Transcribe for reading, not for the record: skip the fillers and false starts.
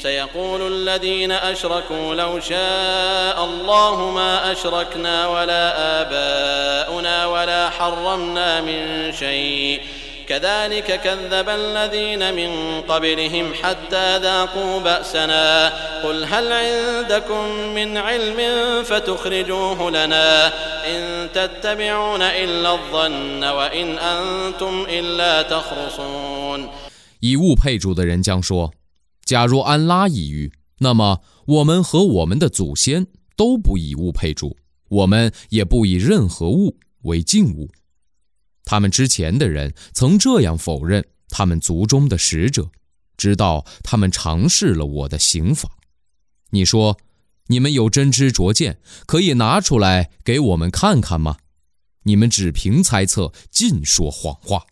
سيقول الذين أشركوا لو شاء الله ما أشركنا ولا آباؤنا ولا حرمنا من شيء كذلك كذب الذين من قبلهم حتى ذاقوا بأسنا قل هل عندكم من علم فتخرجوه لنا إن تتبعون إلا الظن وإن أنتم إلا تخرصون。 以物配主的人将说，假如安拉已喻，那么我们和我们的祖先都不以物配主，我们也不以任何物为敬物。他们之前的人曾这样否认他们族中的使者，直到他们尝试了我的刑法。你说，你们有真知灼见，可以拿出来给我们看看吗？你们只凭猜测，尽说谎话。